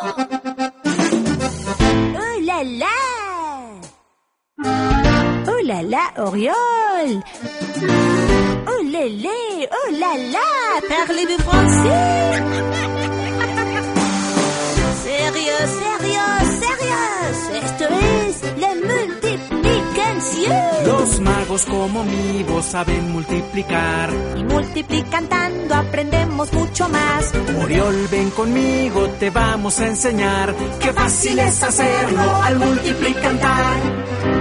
¡Oh, la, la! ¡Oh, la, la, Oriol! ¡Oh, lélé! ¡Oh, la, la! Parlez-vous français? ¡Sérieux, sérieux, sérieux! Esto es la multiplicación. Los magos como mi voz saben multiplicar. Y multiplicando aprendemos mucho más. Oriol, ven conmigo, te vamos a enseñar. Qué fácil es hacerlo al multiplicar.